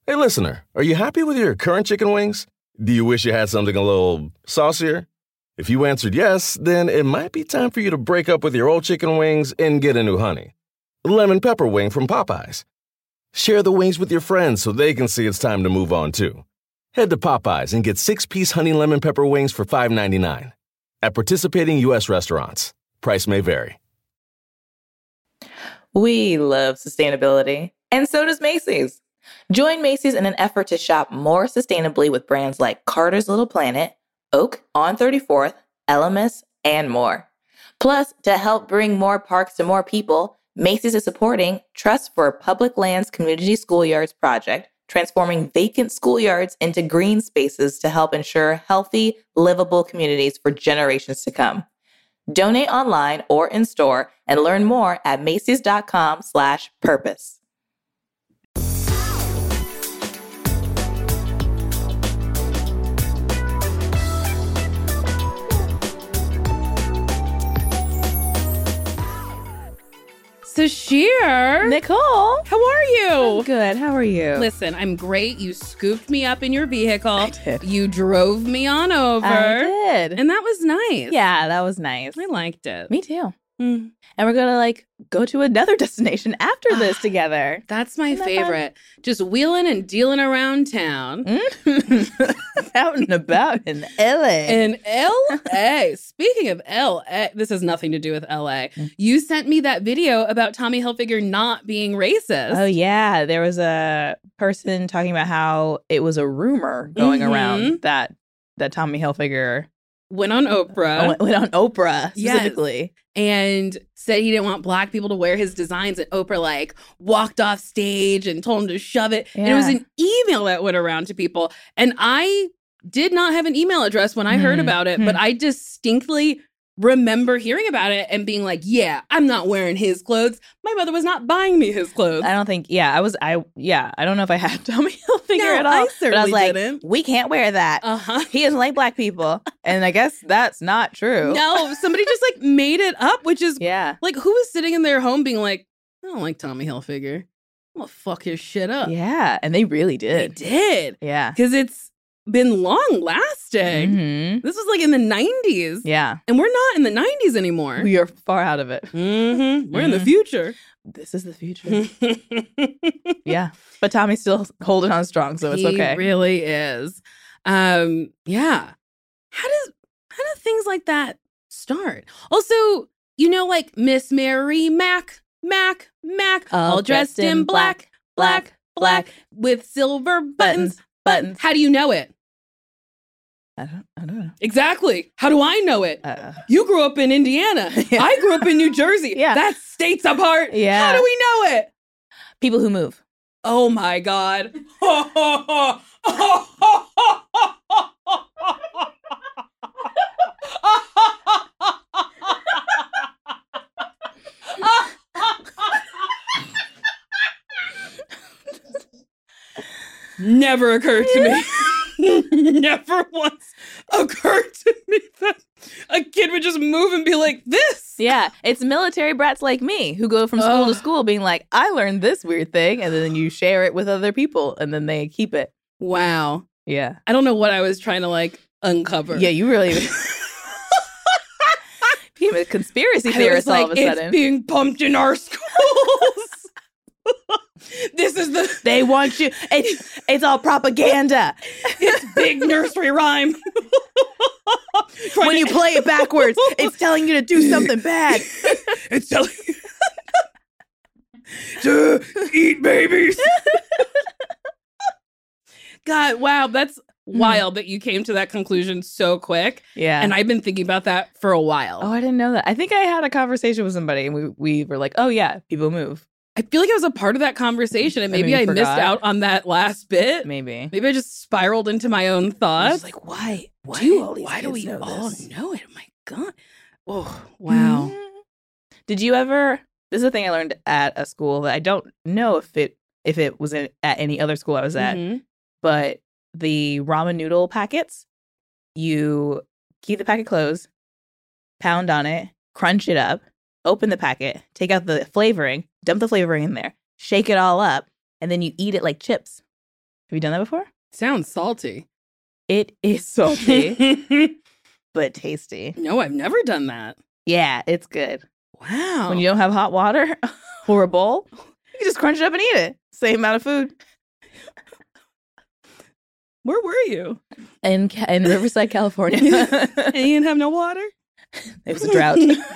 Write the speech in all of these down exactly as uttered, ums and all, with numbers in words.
Hey, listener, are you happy with your current chicken wings? Do you wish you had something a little saucier? If you answered yes, then it might be time for you to break up with your old chicken wings and get a new honey. Lemon pepper wing from Popeyes. Share the wings with your friends so they can see it's time to move on, too. Head to Popeyes and get six-piece honey lemon pepper wings for five ninety-nine. At participating U S restaurants. Price may vary. We love sustainability, and so does Macy's. Join Macy's in an effort to shop more sustainably with brands like Carter's Little Planet, Oak, On thirty-fourth, Elemis, and more. Plus, to help bring more parks to more people, Macy's is supporting Trust for Public Lands Community Schoolyards project, transforming vacant schoolyards into green spaces to help ensure healthy, livable communities for generations to come. Donate online or in store and learn more at Macy's.com slash purpose. Sashir. Nicole. How are you? I'm good. How are you? Listen, I'm great. You scooped me up in your vehicle. I did. You drove me on over. I did. And that was nice. Yeah, that was nice. I liked it. Me too. Mm. And we're going to like go to another destination after this together. That's my Isn't that favorite. Just wheeling and dealing around town. Mm. Out and about in L A. In L A. Speaking of L A, this has nothing to do with L A. Mm. You sent me that video about Tommy Hilfiger not being racist. Oh, yeah. There was a person talking about how it was a rumor going Mhm. around that that Tommy Hilfiger Went on Oprah. went, went on Oprah Yes. specifically. And said he didn't want black people to wear his designs. And Oprah, like, walked off stage and told him to shove it. And it was Yeah. an email that went around to people. And I did not have an email address when I heard Hmm. about it, Hmm. but I distinctly remember hearing about it and being like, yeah, I'm not wearing his clothes. My mother was not buying me his clothes. I don't think, yeah, I was, I, yeah, I don't know if I had Tommy Hilfiger No, at all. I but I was certainly like, didn't. we can't wear that. Uh-huh. He doesn't like black people. And I guess that's not true. No, somebody just like made it up, which is Yeah. like, who was sitting in their home being like, I don't like Tommy Hilfiger. I'm gonna fuck his shit up. Yeah. And they really They did. did. Yeah. Because it's been long lasting. hmm This was like in the nineties. Yeah. And we're not in the nineties anymore. We are far out of it. Mm-hmm. We're in the Mhm. future. This is the future. Yeah. But Tommy's still holding on strong, so it's He okay. really is. Um, yeah. How does how do things like that start? Also, you know, like Miss Mary Mac, Mac, Mac, all, dressed in black, black, black, with silver buttons, Buttons, buttons. How do you know it? I don't, I don't know. Exactly. How do I know it? Uh, You grew up in Indiana. Yeah. I grew up in New Jersey. Yeah. That's states apart. Yeah. How do we know it? people who move. Oh my God. Never occurred to me. Never once occurred to me that a kid would just move and be like, this. Yeah. It's military brats like me who go from school Ugh. to school being like, I learned this weird thing. And then you share it with other people and then they keep it. Wow. Yeah. I don't know what I was trying to like uncover. Yeah, you really became a conspiracy I theorist was all like, of a it's sudden. being pumped in our schools. This is the They want you. It's, it's all propaganda. it's big nursery rhyme. Trying When to- you play it backwards, it's telling you to do something bad. it's telling you to eat babies. God, wow, that's wild that you came to that conclusion so quick. Yeah. And I've been thinking about that for a while. oh, I didn't know that. I think I had a conversation with somebody and we, we were like, oh, yeah, people move. I feel like I was a part of that conversation, and And maybe then I you missed forgot. out on that last bit. Maybe. Maybe I just spiraled into my own I was thoughts. just like, why? Why do all these why do kids we know all this? know it? Oh my God. Oh, wow. Mhm. Did you ever? This is a thing I learned at a school that I don't know if it if it was in, at any other school I was at, Mhm. but the ramen noodle packets, you keep the packet closed, pound on it, crunch it up, open the packet, take out the flavoring, dump the flavoring in there, shake it all up, and then you eat it like chips. you done that before? Sounds salty. It is salty, but tasty. No, I've never done that. Yeah, it's good. Wow. When you don't have hot water or a bowl, you can just crunch it up and eat it. Same amount of food. Where were you? In Ca- in Riverside, California. And you didn't have no water? It was a drought.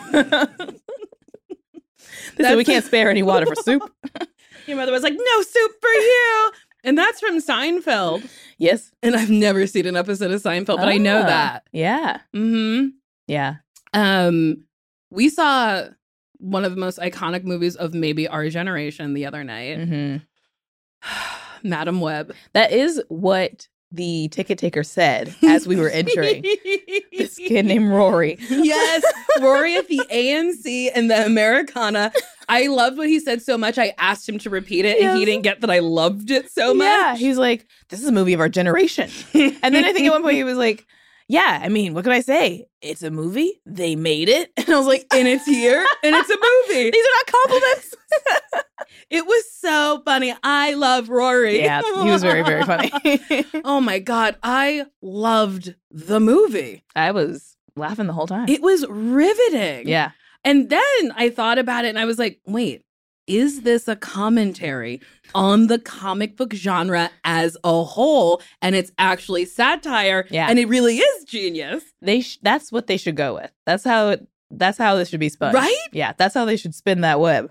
They said we can't spare any water for soup. Your mother was like, no soup for you. And that's from Seinfeld. Yes. And I've never seen an episode of Seinfeld, but I know Ah, that. Yeah. Mm-hmm. Yeah. Um, we saw one of the most iconic movies of maybe our generation the other night. Mm-hmm. Madam Web. That is what the ticket taker said as we were entering. This kid named Rory. Yes, Rory at the A M C and the Americana. I loved what he said so much. I asked him to repeat it, and he Yes. didn't get that I loved it so much. Yeah, he's like, this is a movie of our generation. And then I think at one point he was like, yeah, I mean, what could I say? It's a movie. They made it. And I was like, And it's here, and it's a movie. these are not compliments. It was so funny. I love Rory. Yeah, he was very, very funny. Oh my God. I loved the movie. I was laughing the whole time. It was riveting. Yeah. And then I thought about it and I was like, wait, is this a commentary on the comic book genre as a whole? And it's actually satire. Yeah. And it really is genius. They sh- that's what they should go with. That's how it that's how this should be spun. Right? Yeah, that's how they should spin that web.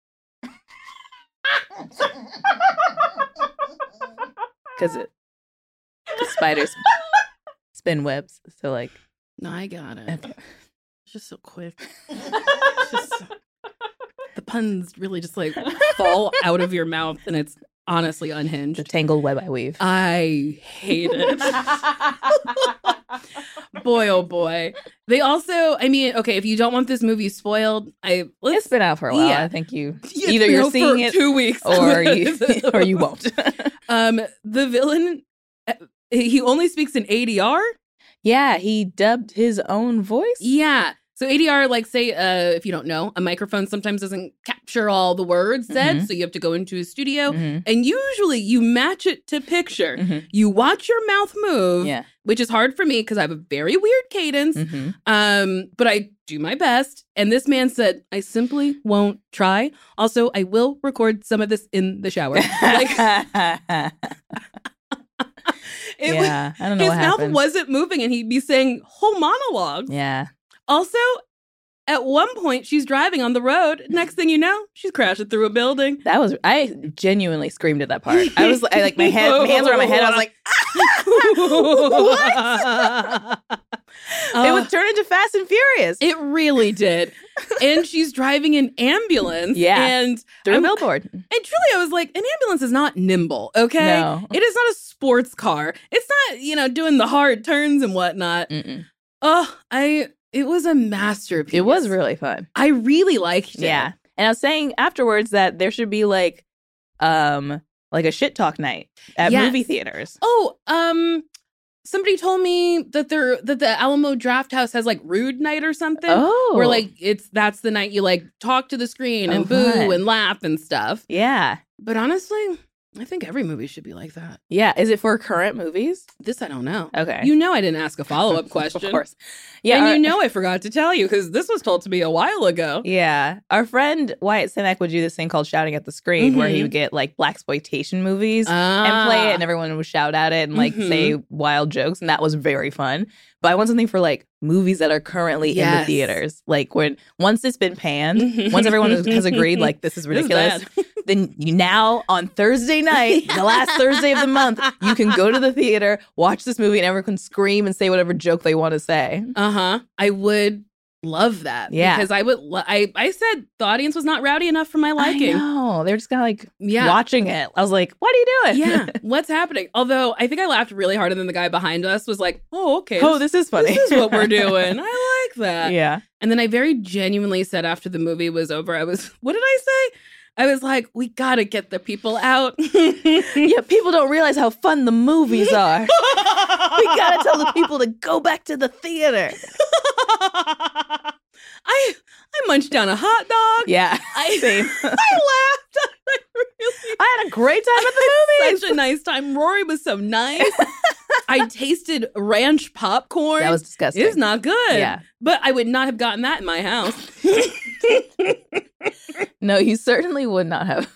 Cuz it the spiders spin webs. So like No, I got it. okay. It's just so quick. It's just so- the puns really just like fall out of your mouth and it's honestly the unhinged. tangled web I weave. I hate it. Boy, oh boy. They also, I mean, okay, if you don't want this movie spoiled, I let's It's been out for a while. Yeah. I think you Yeah, either you you're know, seeing for it two weeks or you or you won't. um, the villain, uh, he only speaks in A D R. Yeah, he dubbed his own voice. Yeah. So A D R, like say, uh, if you don't know, a microphone sometimes doesn't capture all the words said, Mhm. so you have to go into a studio, Mhm. and usually you match it to picture. Mhm. You watch your mouth move, Yeah. which is hard for me because I have a very weird cadence. Mhm. Um, but I do my best. And this man said, I simply won't try. Also, I will record some of this in the shower. Like, it was, yeah, I don't know his what mouth happened. wasn't moving and he'd be saying whole monologues. Yeah. Also, at one point, she's driving on the road. Next thing you know, she's crashing through a building. That was I genuinely screamed at that part. I was I, like my head, my hands were on my head. I was like, what? It was turned into Fast and Furious It really did. And she's driving an ambulance. Yeah. And through a I'm- billboard. And truly, I was like, an ambulance is not nimble, okay? No. It is not a sports car. It's not, you know, doing the hard turns and whatnot. Mm-mm. Oh, I, it was a masterpiece. It was really fun. I really liked it. Yeah, and I was saying afterwards that there should be like, um, like a shit talk night at Yes. movie theaters. Oh, um, somebody told me that there that the Alamo Draft House has like Rude Night or something. Oh, Where like it's that's the night you like talk to the screen and Oh, boo fun. and laugh and stuff. yeah, But honestly, I think every movie should be like that. yeah. Is it for current movies? This I don't know. Okay, You know I didn't ask a follow-up question. of course. Yeah, and our- you know I forgot to tell you because this was told to me a while ago. Yeah, our friend Wyatt Sinek would do this thing called shouting at the screen, where he Mhm. would get like blaxploitation movies Ah. and play it, and everyone would shout at it and like Mhm. say wild jokes, and that was very fun. But I want something for like movies that are currently in the Yes. theaters, like when once it's been panned, once everyone has has agreed like this is This is ridiculous, bad. then you now on Thursday night, the last Thursday of the month, you can go to the theater, watch this movie, and everyone can scream and say whatever joke they want to say. Uh-huh. I would love that. Yeah. Because I would lo- I I said the audience was not rowdy enough for my liking. I know. They're just kind of like Yeah. watching it. I was like, what are you doing? Yeah. What's happening? Although I think I laughed really hard and then the guy behind us was like, "Oh, okay. Oh, this is funny. This is what we're doing. I like that." Yeah. And then I very genuinely said after the movie was over, I was, what did I say? I was like, we gotta get the people out. Yeah, people don't realize how fun the movies are. We gotta tell the people to go back to the theater. I I munched down a hot dog. Yeah. I, Same. I laughed. really, I had a great time at the movies. such a nice time. Rory was so nice. I tasted ranch popcorn. That was disgusting. It was not good. Yeah. But I would not have gotten that in my house. No, you certainly would not have.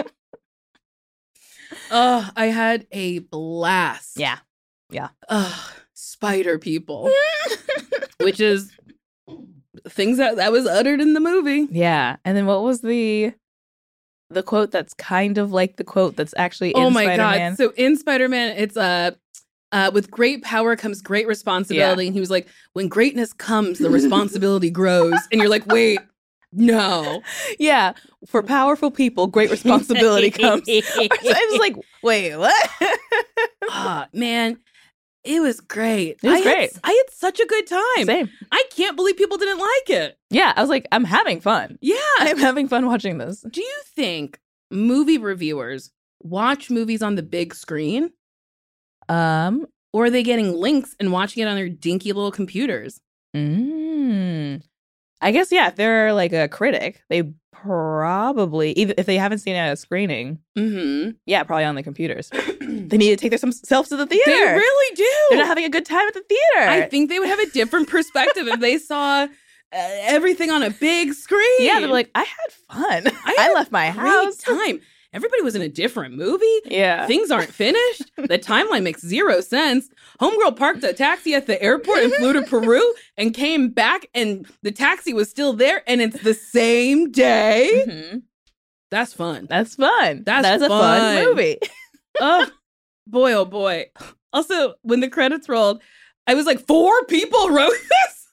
Oh, I had a blast. Yeah. Yeah. Ugh, spider people. Which is things that, that was uttered in the movie. Yeah. And then what was the the quote that's kind of like the quote that's actually in Oh my Spider-Man? God. So in Spider-Man, it's uh, uh, with great power comes great responsibility. Yeah. And he was like, when greatness comes, the responsibility grows. And you're like, wait, no. Yeah. For powerful people, great responsibility comes. I was like, wait, what? Ah, man, it was great. It was I great. Had, I had such a good time. Same. I can't believe people didn't like it. Yeah. I was like, I'm having fun. Yeah. I'm having fun watching this. Do you think movie reviewers watch movies on the big screen? Um, Or are they getting links and watching it on their dinky little computers? mm, I guess, yeah, if they're like a critic, they probably, even if they haven't seen it at a screening, Mm-hmm. yeah, probably on the computers. They need to take themselves to the theater. They really do. They're not having a good time at the theater. I think they would have a different perspective if they saw uh, everything on a big screen. Yeah, they're like, I had fun. I, had left my a house. Great time. Everybody was in a different movie. Yeah. Things aren't finished. The timeline makes zero sense. Homegirl parked a taxi at the airport and flew to Peru and came back, and the taxi was still there, and it's the same day. Mhm. That's fun. That's fun. That's That's a fun. fun movie. Oh, boy, oh boy. Also, when the credits rolled, I was like, four people wrote this?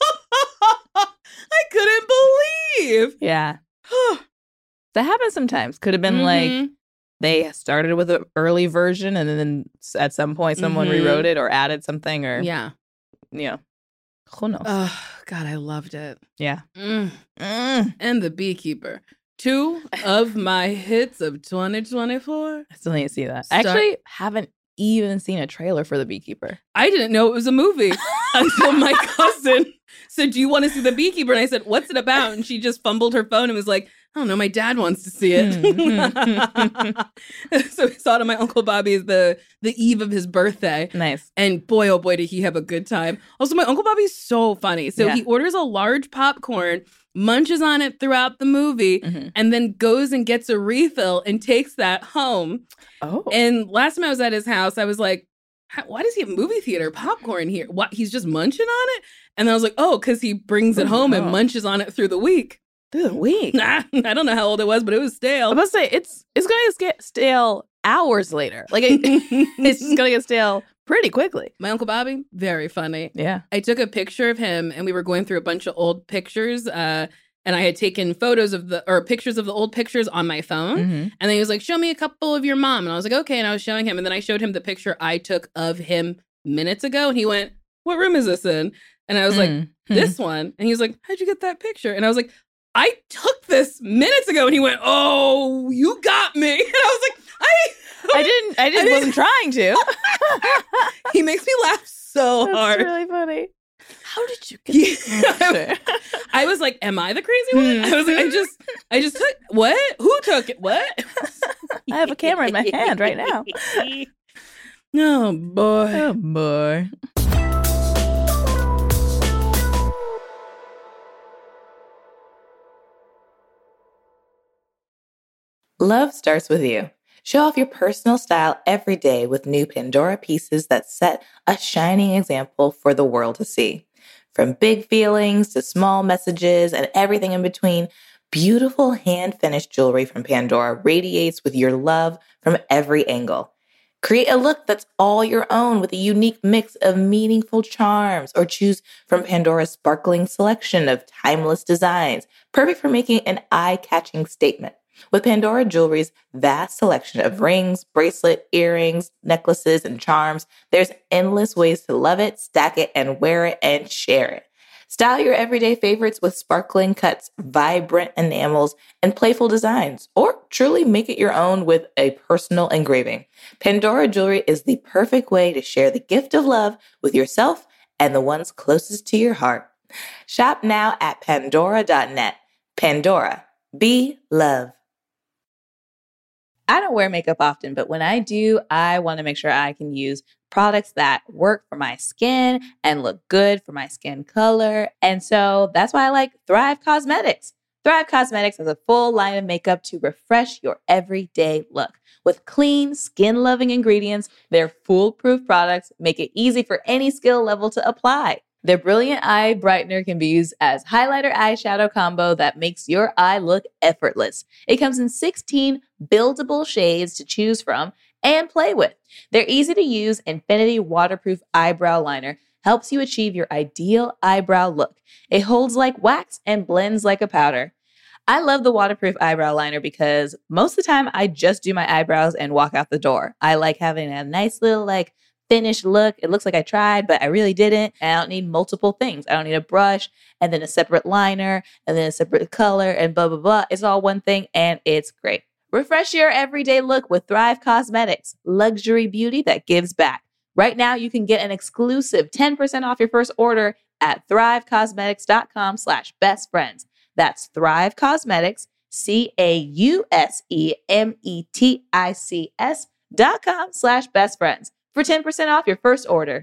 I couldn't believe. Yeah. That happens sometimes. Could have been like Mhm. they started with an early version and then at some point someone Mhm. rewrote it or added something or, Yeah. you know, who knows? Oh, God, I loved it. yeah. Mm. Mm. And The Beekeeper. Two of my hits of twenty twenty-four. I still need to see that. I Start- actually haven't even seen a trailer for The Beekeeper. I didn't know it was a movie until my cousin said, do you want to see The Beekeeper? And I said, what's it about? And she just fumbled her phone and was like, I don't know, my dad wants to see it. So we saw it on my Uncle Bobby's the, the eve of his birthday. Nice. And boy, oh boy, did he have a good time. Also, my Uncle Bobby's so funny. So Yeah. he orders a large popcorn, munches on it throughout the movie, Mhm. and then goes and gets a refill and takes that home. Oh. And last time I was at his house, I was like, "How- why does he have movie theater popcorn here? What? He's just munching on it?" And then I was like, oh, because he brings it home and Oh. munches on it through the week. Through the week. Nah, I don't know how old it was, but it was I stale. was about to say, it's, it's going to get stale hours later. Like, it, it's just going to get stale pretty quickly. My Uncle Bobby, very funny. Yeah. I took a picture of him and we were going through a bunch of old pictures. Uh, and I had taken photos of the, or pictures of the old pictures on my phone. Mhm. And then he was like, show me a couple of your mom. And I was like, okay. And I was showing him. And then I showed him the picture I took of him minutes ago. And he went, what room is this in? And I was like, Mm. this one. And he was like, how'd you get that picture? And I was like, I took this minutes ago. And he went, oh, you got me. And I was like, I, I didn't, I just didn't- wasn't trying to. he makes me laugh so That's hard. really funny. How did you get Yeah. this picture? I was like, am I the crazy one? I was like, I just, I just took, what? Who took it? What? I have a camera in my hand right now. Oh, boy. Oh, boy. Love starts with you. Show off your personal style every day with new Pandora pieces that set a shining example for the world to see. From big feelings to small messages and everything in between, beautiful hand-finished jewelry from Pandora radiates with your love from every angle. Create a look that's all your own with a unique mix of meaningful charms, or choose from Pandora's sparkling selection of timeless designs, perfect for making an eye-catching statement. With Pandora Jewelry's vast selection of rings, bracelet, earrings, necklaces, and charms, there's endless ways to love it, stack it, and wear it and share it. Style your everyday favorites with sparkling cuts, vibrant enamels, and playful designs, or truly make it your own with a personal engraving. Pandora Jewelry is the perfect way to share the gift of love with yourself and the ones closest to your heart. Shop now at pandora dot net. Pandora, be love. I don't wear makeup often, but when I do, I want to make sure I can use products that work for my skin and look good for my skin color. And so that's why I like Thrive Causemetics. Thrive Causemetics has a full line of makeup to refresh your everyday look. With clean, skin-loving ingredients, their foolproof products make it easy for any skill level to apply. Their Brilliant Eye Brightener can be used as highlighter eyeshadow combo that makes your eye look effortless. It comes in sixteen buildable shades to choose from and play with. Their easy-to-use Infinity Waterproof Eyebrow Liner helps you achieve your ideal eyebrow look. It holds like wax and blends like a powder. I love the waterproof eyebrow liner because most of the time I just do my eyebrows and walk out the door. I like having a nice little like finished look. It looks like I tried, but I really didn't. And I don't need multiple things. I don't need a brush and then a separate liner and then a separate color and blah, blah, blah. It's all one thing and it's great. Refresh your everyday look with Thrive Causemetics, luxury beauty that gives back. Right now, you can get an exclusive ten percent off your first order at thrivecausemetics.com slash best friends. That's Thrive Causemetics, C A U S E M E T I C S dot com slash best friends for ten percent off your first order.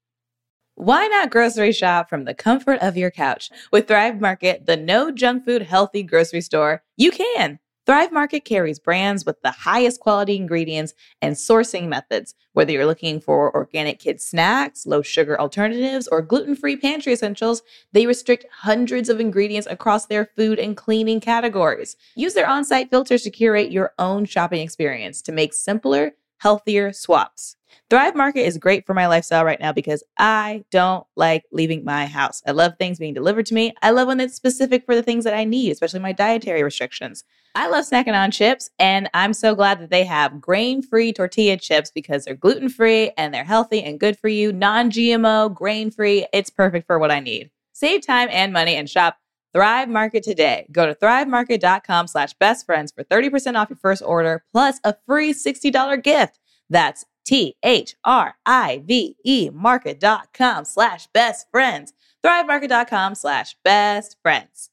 Why not grocery shop from the comfort of your couch? With Thrive Market, the no junk food healthy grocery store, you can. Thrive Market carries brands with the highest quality ingredients and sourcing methods. Whether you're looking for organic kids snacks, low sugar alternatives, or gluten-free pantry essentials, they restrict hundreds of ingredients across their food and cleaning categories. Use their on-site filters to curate your own shopping experience to make simpler, healthier swaps. Thrive Market is great for my lifestyle right now because I don't like leaving my house. I love things being delivered to me. I love when it's specific for the things that I need, especially my dietary restrictions. I love snacking on chips, and I'm so glad that they have grain-free tortilla chips because they're gluten-free and they're healthy and good for you, non-G M O, grain-free. It's perfect for what I need. Save time and money and shop Thrive Market today. Go to thrivemarket.com slash best friends for thirty percent off your first order plus a free sixty dollars gift. That's T H R I V E market.com slash best friends. Thrivemarket.com slash best friends.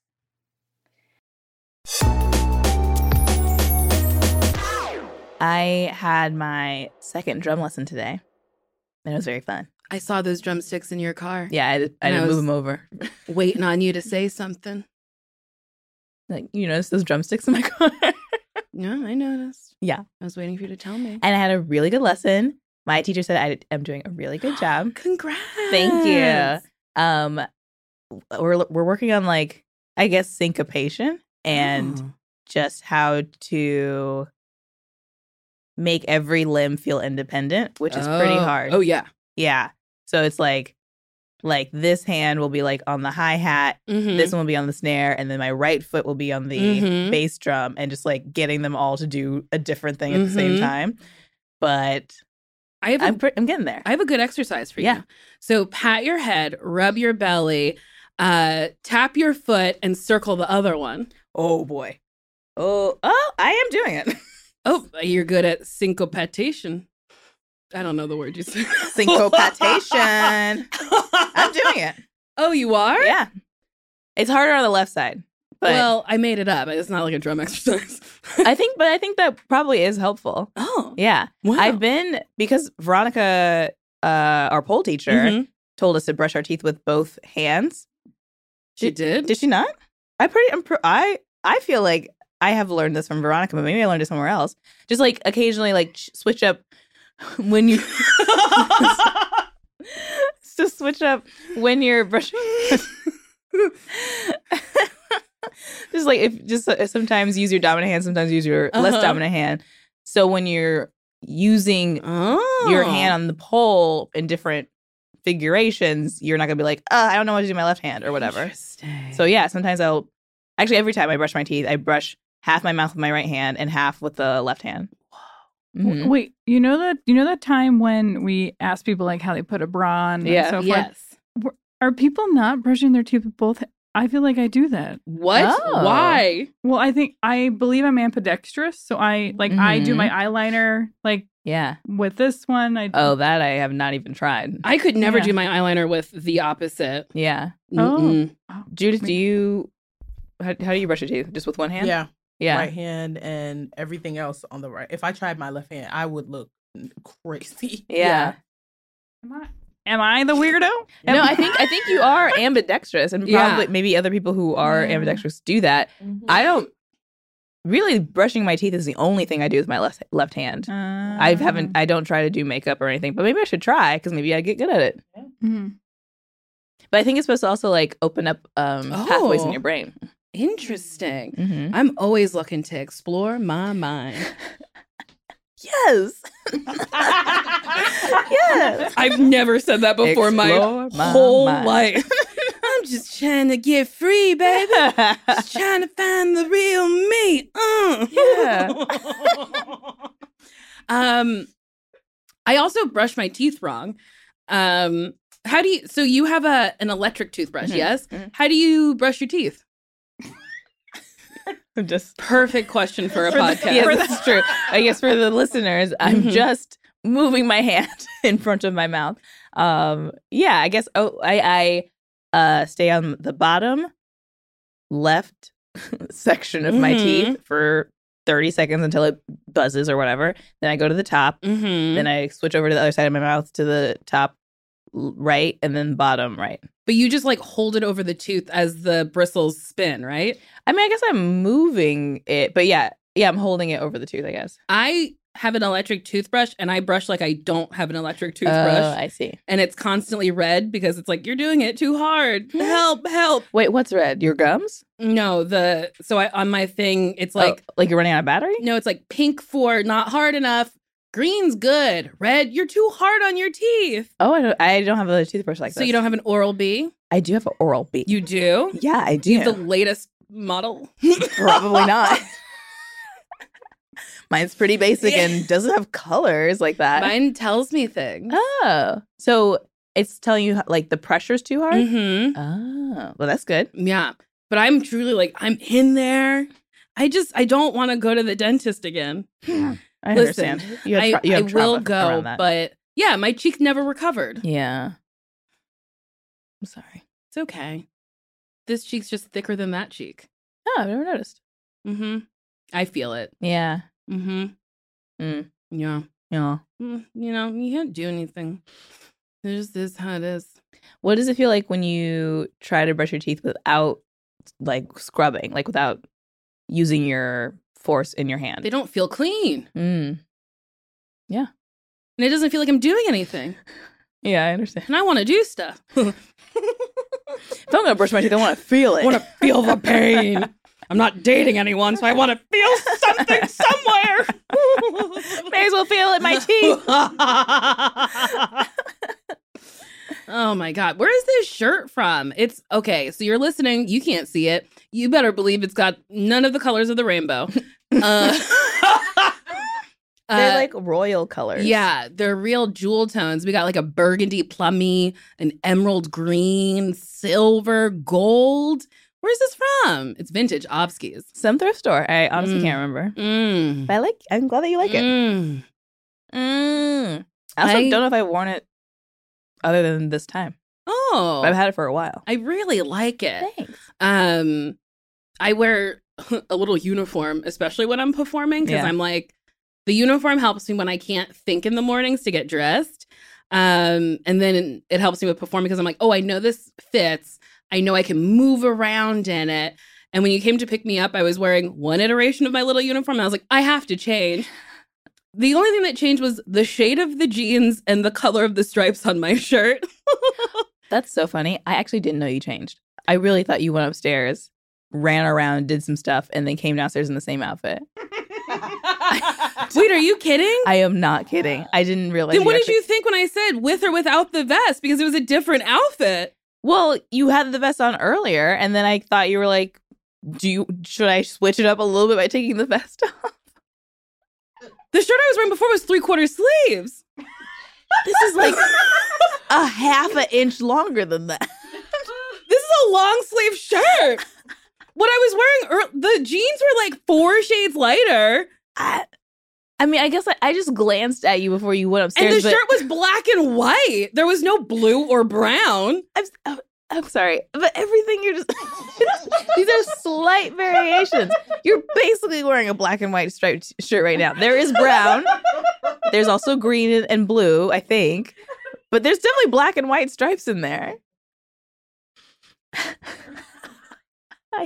I had my second drum lesson today, and it was very fun. I saw those drumsticks in your car. Yeah, I, I didn't move them over. Waiting on you to say something. Like, you noticed those drumsticks in my car? Yeah, I noticed. Yeah. I was waiting for you to tell me. And I had a really good lesson. My teacher said I am doing a really good job. Congrats. Thank you. Um, we're we're working on, like, I guess, syncopation and oh. just how to make every limb feel independent, which is oh. pretty hard. Oh, yeah. Yeah. So it's like, like this hand will be like on the hi-hat, mm-hmm. this one will be on the snare, and then my right foot will be on the mm-hmm. bass drum, and just like getting them all to do a different thing at mm-hmm. the same time. But I have a, I'm, I'm getting there. I have a good exercise for you. Yeah. So pat your head, rub your belly, uh, tap your foot, and circle the other one. Oh, boy. Oh, oh, I am doing it. Oh, you're good at syncopatation. I don't know the word you said. Syncopatation. I'm doing it. Oh, you are? Yeah. It's harder on the left side. But well, I made it up. It's not like a drum exercise. I think, but I think that probably is helpful. Oh. Yeah. Wow. I've been, because Veronica, uh, our pole teacher, mm-hmm. told us to brush our teeth with both hands. She did? Did she not? I pretty, I'm pr- I, I feel like I have learned this from Veronica, but maybe I learned it somewhere else. Just like occasionally like switch up when you just switch up when you're brushing. Just like if just uh, sometimes use your dominant hand, sometimes use your uh-huh. less dominant hand. So when you're using oh. your hand on the pole in different figurations, you're not gonna be like, oh, I don't know what to do with my left hand or whatever. So yeah, sometimes I'll actually every time I brush my teeth, I brush half my mouth with my right hand and half with the left hand. Mm-hmm. Wait, you know that you know that time when we asked people like how they put a bra on yeah. and so forth? Yes. Are people not brushing their teeth with both? I feel like I do that. What? Oh. Why? Well, I think I believe I'm ambidextrous, so I like mm-hmm. I do my eyeliner like yeah with this one. I oh that I have not even tried. I could never yeah. do my eyeliner with the opposite. Yeah. Oh, Judith, do you? How, how do you brush your teeth? Just with one hand? Yeah. Yeah. right hand and everything else on the right. If I tried my left hand, I would look crazy. Yeah. Am I, am I the weirdo? No, I think I think you are ambidextrous, and Yeah. probably maybe other people who are Yeah. ambidextrous do that. Mhm. I don't really brushing my teeth is the only thing I do with my left left hand. Uh, I haven't. I don't try to do makeup or anything, but maybe I should try because maybe I get good at it. Mhm. But I think it's supposed to also like open up um, pathways in Oh. your brain. Interesting. Mm-hmm. I'm always looking to explore my mind. Yes. Yes. I've never said that before in my Explore my whole mind. life. I'm just trying to get free, baby. Just trying to find the real me. Uh. Yeah. um, I also brush my teeth wrong. Um, how do you? So you have a an electric toothbrush, Mhm. yes? Mhm. How do you brush your teeth? I'm just. Perfect question for a For the- podcast. yes, that's true. I guess for the listeners, I'm Mhm. just moving my hand in front of my mouth. Um, yeah, I guess. Oh, I, I uh, stay on the bottom left section of my Mhm. teeth for thirty seconds until it buzzes or whatever. Then I go to the top. Mm-hmm. Then I switch over to the other side of my mouth to the top l- right, and then bottom right. But you just like hold it over the tooth as the bristles spin, right? I mean, I guess I'm moving it, but yeah, yeah, I'm holding it over the tooth. I guess. I have an electric toothbrush and I brush like I don't have an electric toothbrush. Oh, I see. And it's constantly red because it's like, you're doing it too hard. Help, help. Wait, what's red? Your gums? No, the, so I, on my thing, it's like, Like, like you're running out of battery? no, it's like pink for not hard enough. Green's good. Red, you're too hard on your teeth. Oh, I don't, I don't have a toothbrush like So this. you don't have an Oral-B? I do have an Oral B. You do? Yeah, I do. You have the latest model? Probably not. Mine's pretty basic Yeah. and doesn't have colors like that. Mine tells me things. Oh, so it's telling you like the pressure's too hard. Mm-hmm. Oh, well, that's good. Yeah. But I'm truly like, I'm in there. I just, I don't want to go to the dentist again. I Listen, understand. You have I, tra- you have I will trauma go, around that. but yeah, my cheek never recovered. yeah, I'm sorry. It's okay. This cheek's just thicker than that cheek. Oh, I've never noticed. Mm-hmm. I feel it. Yeah, Mm-hmm. Mm. Yeah. yeah. Mm, you know, you can't do anything. It just is how it is. What does it feel like when you try to brush your teeth without like scrubbing, like without using your force in your hand? They don't feel clean. Mm. And it doesn't feel like I'm doing anything. Yeah, I understand. And I want to do stuff. I If I'm gonna brush my teeth, I want to feel it. want to feel the pain. I'm not dating anyone, so I want to feel something somewhere. May as well feel it in my teeth. Oh my God. Where is this shirt from? It's okay. So you're listening. You can't see it. You better believe it's got none of the colors of the rainbow. Uh, They're uh, like royal colors. yeah, they're real jewel tones. We got like a burgundy plummy, an emerald green, silver, gold. Where's this from? It's vintage Obskis. Some thrift store. I honestly Mm. can't remember. Mm. But I like I'm glad that you like it. Mm. Mm. I also I- don't know if I've worn it other than this time. Oh, But I've had it for a while. I really like it. Thanks. Um, I wear a little uniform, especially when I'm performing, because Yeah. I'm like, the uniform helps me when I can't think in the mornings to get dressed. Um, and then it helps me with performing because I'm like, oh, I know this fits. I know I can move around in it. And when you came to pick me up, I was wearing one iteration of my little uniform. And I was like, I have to change. The only thing that changed was the shade of the jeans and the color of the stripes on my shirt. That's so funny. I actually didn't know you changed. I really thought you went upstairs, ran around, did some stuff, and then came downstairs in the same outfit. Wait, are you kidding? I am not kidding. I didn't realize. Then what did actually- you think when I said with or without the vest? Because it was a different outfit. Well, you had the vest on earlier, and then I thought you were like, "Do you? Should I switch it up a little bit by taking the vest off?" The shirt I was wearing before was three quarter sleeves. This is like a half an inch longer than that. This is a long sleeve shirt. What I was wearing, ear- the jeans were like four shades lighter, I, I mean, I guess I, I just glanced at you before you went and upstairs. the but shirt was black and white. There was no blue or brown. I'm, uh, I'm sorry, but everything you're just these are slight variations. You're basically wearing a black and white striped shirt right now. There is brown. There's also green and blue, I think. But there's definitely black and white stripes in there. I,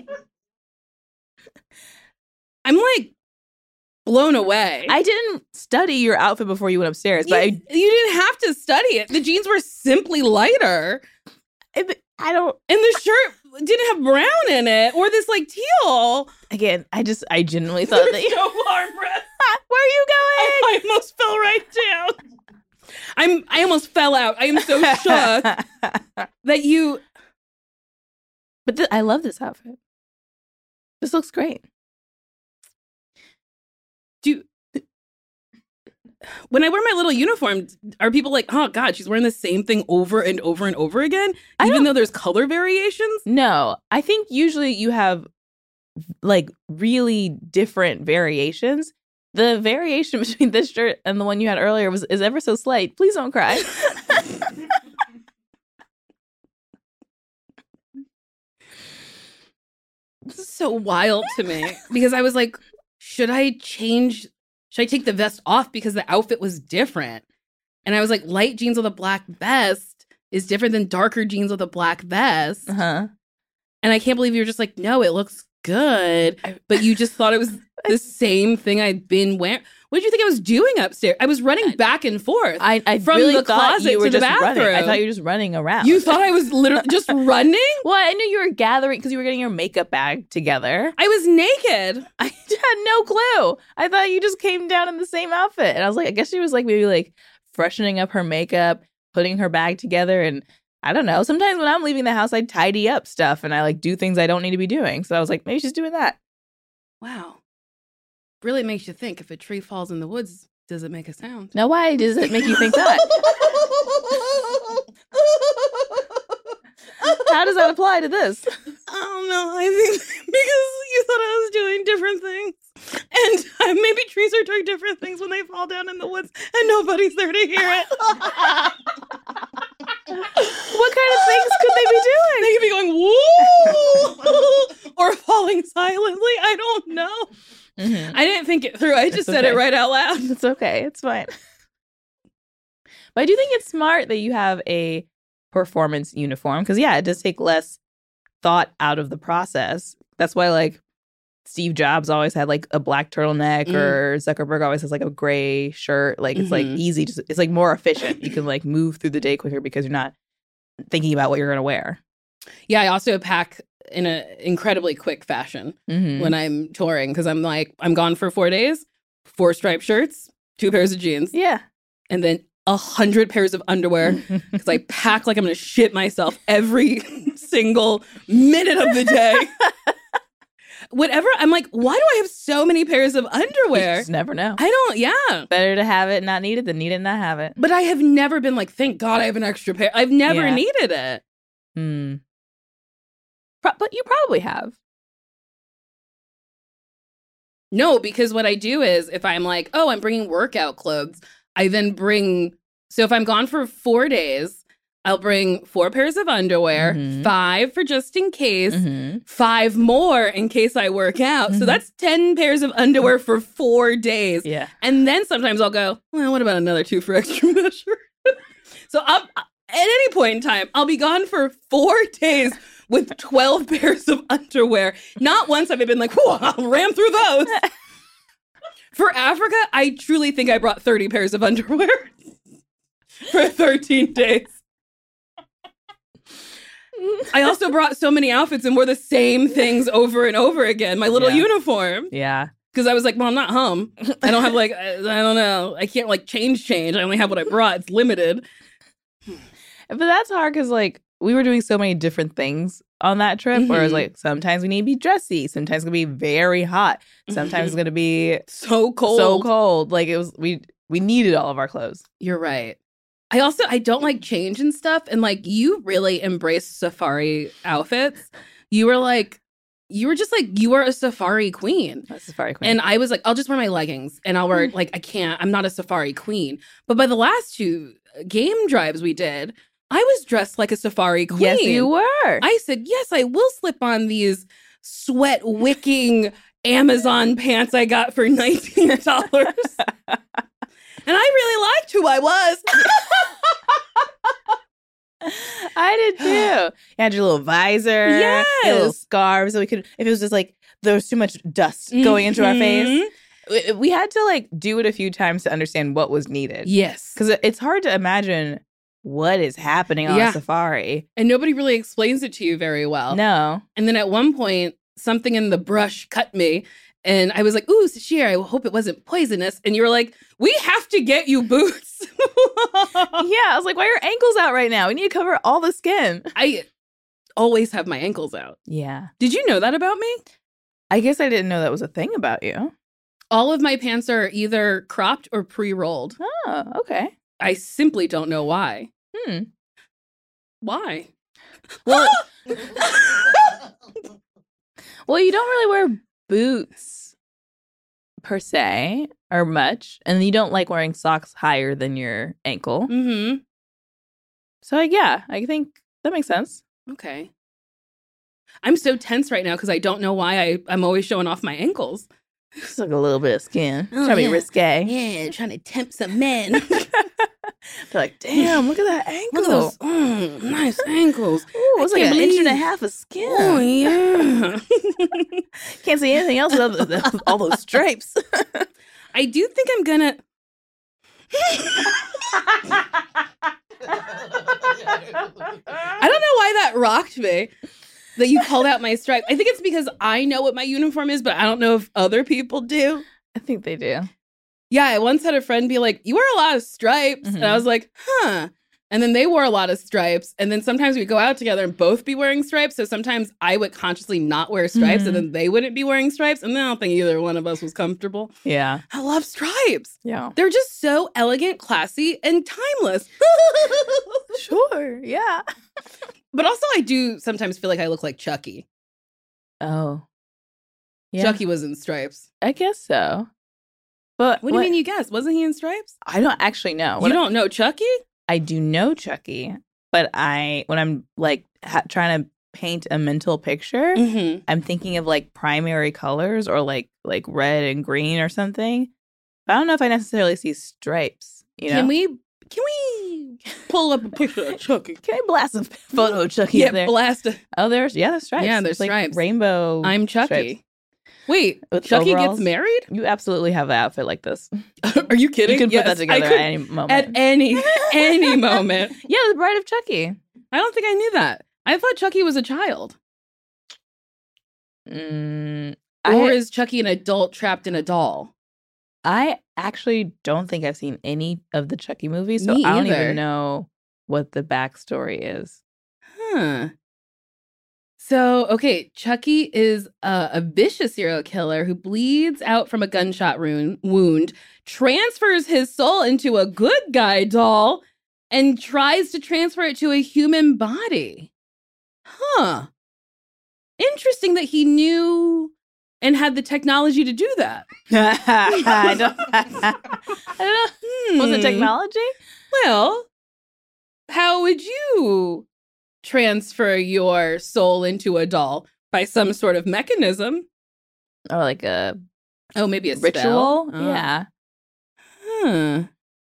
I'm like blown away. I didn't study your outfit before you went upstairs, but you, I, you didn't have to study it. The jeans were simply lighter. I, I don't. And the shirt didn't have brown in it or this like teal. Again, I just, I genuinely thought that you. No armrest. Where are you going? I, I almost fell right down. I'm. I almost fell out. I am so shook that you. But th- I love this outfit. This looks great. Do when I wear my little uniform, are people like, oh God, she's wearing the same thing over and over and over again, I even don't- though there's color variations? No, I think usually you have like really different variations. The variation between this shirt and the one you had earlier was is ever so slight. Please don't cry. This is so wild to me because I was like, should I change? Should I take the vest off because the outfit was different? And I was like, light jeans with a black vest is different than darker jeans with a black vest. Uh-huh. And I can't believe you were just like, no, it looks good. But you just thought it was the same thing I'd been wearing. What did you think I was doing upstairs? I was running back and forth. I, I from really the thought closet you were to the just running. I bathroom. thought you were just running around. You thought I was literally just running? Well, I knew you were gathering because you were getting your makeup bag together. I was naked. I had no clue. I thought you just came down in the same outfit. And I was like, I guess she was like maybe like freshening up her makeup, putting her bag together. And I don't know. Sometimes when I'm leaving the house, I tidy up stuff and I like do things I don't need to be doing. So I was like, maybe she's doing that. Wow. Really makes you think if a tree falls in the woods, does it make a sound? Now, why does it make you think that? How does that apply to this? I don't know. I think because you thought I was doing different things. And uh, maybe trees are doing different things when they fall down in the woods and nobody's there to hear it. What kind of things could they be doing? They could be going, woo! Or falling silently. I don't know. Mm-hmm. I didn't think it through. I just It's said okay. it right out loud. It's okay. It's fine. But I do think it's smart that you have a performance uniform because, yeah, it does take less thought out of the process. That's why, like, Steve Jobs always had, like, a black turtleneck Mm. or Zuckerberg always has, like, a gray shirt. Like, it's, like, Mhm. easy. To, it's, like, more efficient. You can, like, move through the day quicker because you're not thinking about what you're going to wear. Yeah, I also pack in an incredibly quick fashion Mm-hmm. when I'm touring because I'm like, I'm gone for four days, four striped shirts, two pairs of jeans, Yeah. and then a hundred pairs of underwear because I pack like I'm going to shit myself every single minute of the day. Whatever. I'm like, why do I have so many pairs of You underwear? just never know. I don't, yeah. Better to have it and not need it than need it and not have it. But I have never been like, thank God I have an extra pair. I've never Yeah. needed it. Hmm. Pro- but you probably have. No, because what I do is if I'm like, oh, I'm bringing workout clothes, I then bring, so if I'm gone for four days, I'll bring four pairs of underwear, Mhm. five for just in case, Mm-hmm. five more in case I work out. So Mhm. that's ten pairs of underwear for four days. Yeah. And then sometimes I'll go, well, what about another two for extra measure? So I'll, at any point in time, I'll be gone for four days with twelve pairs of underwear. Not once have I been like, whoa, I'll ram through those. For Africa, I truly think I brought thirty pairs of underwear for thirteen days. I also brought so many outfits and wore the same things over and over again. My little Yeah. uniform. Yeah. Because I was like, well, I'm not home. I don't have like, I, I don't know. I can't like change change. I only have what I brought. It's limited. But that's hard because, like, we were doing so many different things on that trip. Where it's Mhm. like, sometimes we need to be dressy. Sometimes it's going to be very hot. Sometimes it's going to be So cold. so cold. Like, it was, we we needed all of our clothes. You're right. I also, I don't like change and stuff. And like, you really embrace safari outfits. You were like, you were just like, you were a safari queen. That's Safari Queen. And I was like, I'll just wear my leggings and I'll wear, like, I can't, I'm not a safari queen. But by the last two game drives we did, I was dressed like a safari queen. Yes, you were. I said, yes, I will slip on these sweat wicking Amazon pants I got for nineteen dollars. And I really liked who I was. I did too. You had your little visor, yes, your little scarves, so we could. If it was just like there was too much dust mm-hmm. going into our face, we, we had to like do it a few times to understand what was needed. Yes, because it's hard to imagine what is happening on yeah. a safari, and nobody really explains it to you very well. No, and then at one point, something in the brush cut me. And I was like, ooh, Sashir, I hope it wasn't poisonous. And you were like, we have to get you boots. Yeah, I was like, why are your ankles out right now? We need to cover all the skin. I always have my ankles out. Yeah. Did you know that about me? I guess I didn't know that was a thing about you. All of my pants are either cropped or pre-rolled. Oh, okay. I simply don't know why. Hmm. Why? Well, well, you don't really wear boots per se or much, and you don't like wearing socks higher than your ankle. Mm-hmm. So yeah, I think that makes sense. Okay. I'm so tense right now because I don't know why I, I'm always showing off my ankles. Just like a little bit of skin. Oh, trying to yeah. be risque. Yeah, trying to tempt some men. They're like, damn, look at that ankle. Look at those mm, nice ankles. Ooh, it's like an believe... inch and a half of skin. Oh, yeah. Can't see anything else other than all those stripes. I do think I'm gonna... I don't know why that rocked me, that you called out my stripe. I think it's because I know what my uniform is, but I don't know if other people do. I think they do. Yeah, I once had a friend be like, you wear a lot of stripes. Mm-hmm. And I was like, huh. And then they wore a lot of stripes. And then sometimes we'd go out together and both be wearing stripes. So sometimes I would consciously not wear stripes mm-hmm. and then they wouldn't be wearing stripes. And then I don't think either one of us was comfortable. Yeah. I love stripes. Yeah. They're just so elegant, classy, and timeless. Sure. Yeah. But also I do sometimes feel like I look like Chucky. Oh. Yeah. Chucky was in stripes. I guess so. But what do you mean you guess? Wasn't he in stripes? I don't actually know. You what don't I, know Chucky? I do know Chucky, but I when I'm like ha- trying to paint a mental picture, mm-hmm. I'm thinking of like primary colors or like like red and green or something. But I don't know if I necessarily see stripes. You know? Can we can we pull up a picture of Chucky? Can I blast a photo of Chucky? Yeah, there? blast. A- oh, there's yeah, there's stripes. Yeah, there's like stripes. Rainbow. I'm Chucky. Stripes. Wait, With Chucky overalls. Gets married? You absolutely have an outfit like this. Are you kidding? You can put yes, that together could, at any moment. At any any moment. Yeah, the Bride of Chucky. I don't think I knew that. I thought Chucky was a child. Mm, or I, is Chucky an adult trapped in a doll? I actually don't think I've seen any of the Chucky movies, so Me I don't either. even know what the backstory is. Huh. So, okay, Chucky is a, a vicious serial killer who bleeds out from a gunshot wound, wound, transfers his soul into a good guy doll, and tries to transfer it to a human body. Huh. Interesting that he knew and had the technology to do that. I don't, I don't know. Hmm. Was it technology? Well, how would you transfer your soul into a doll? By some sort of mechanism. Or like a oh, maybe a ritual? Spell? Oh. Yeah. Huh.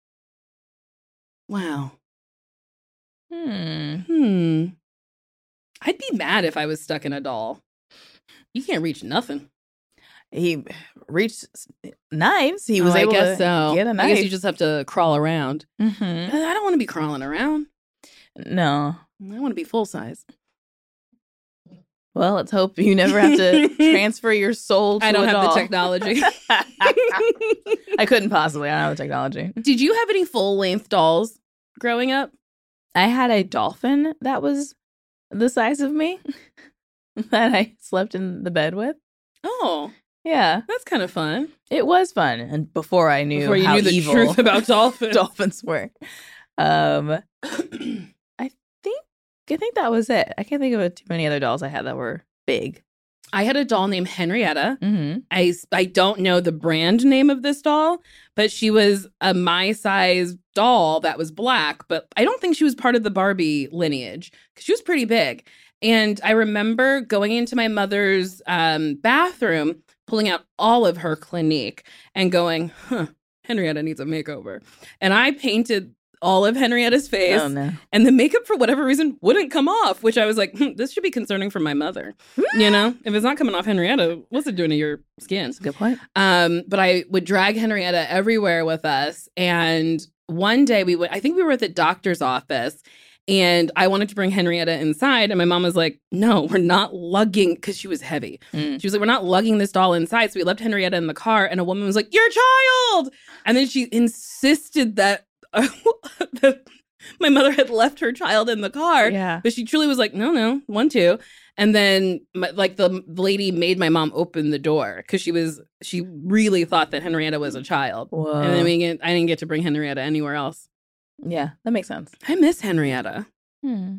Wow. Hmm. Hmm. I'd be mad if I was stuck in a doll. You can't reach nothing. He reached knives. He was oh, able I guess to so. get a knife. I guess you just have to crawl around. Mm-hmm. I don't want to be crawling around. No. I want to be full size. Well, let's hope you never have to transfer your soul to I don't a have doll. the technology. I couldn't possibly. I don't have the technology. Did you have any full-length dolls growing up? I had a dolphin that was the size of me that I slept in the bed with. Oh. Yeah. That's kind of fun. It was fun. And before I knew before you how knew the evil truth about dolphins. dolphins were. Um, I think I think that was it. I can't think of too many other dolls I had that were big. I had a doll named Henrietta. Mm-hmm. I, I don't know the brand name of this doll, but she was a my size doll that was black, but I don't think she was part of the Barbie lineage because she was pretty big. And I remember going into my mother's um, bathroom, pulling out all of her Clinique and going, huh, Henrietta needs a makeover. And I painted all of Henrietta's face. Oh, no. And the makeup, for whatever reason, wouldn't come off, which I was like, hmm, this should be concerning for my mother. You know, if it's not coming off Henrietta, what's it doing to your skin? That's a good point. Um, but I would drag Henrietta everywhere with us. And one day we would, I think we were at the doctor's office, and I wanted to bring Henrietta inside. And my mom was like, no, we're not lugging, because she was heavy. Mm. She was like, we're not lugging this doll inside. So we left Henrietta in the car, and a woman was like, your child. And then she insisted that that my mother had left her child in the car. Yeah. But she truly was like, no, no, one, two. And then my, like the lady made my mom open the door because she was, she really thought that Henrietta was a child. Whoa. And then we get, I didn't get to bring Henrietta anywhere else. Yeah, that makes sense. I miss Henrietta. Hmm.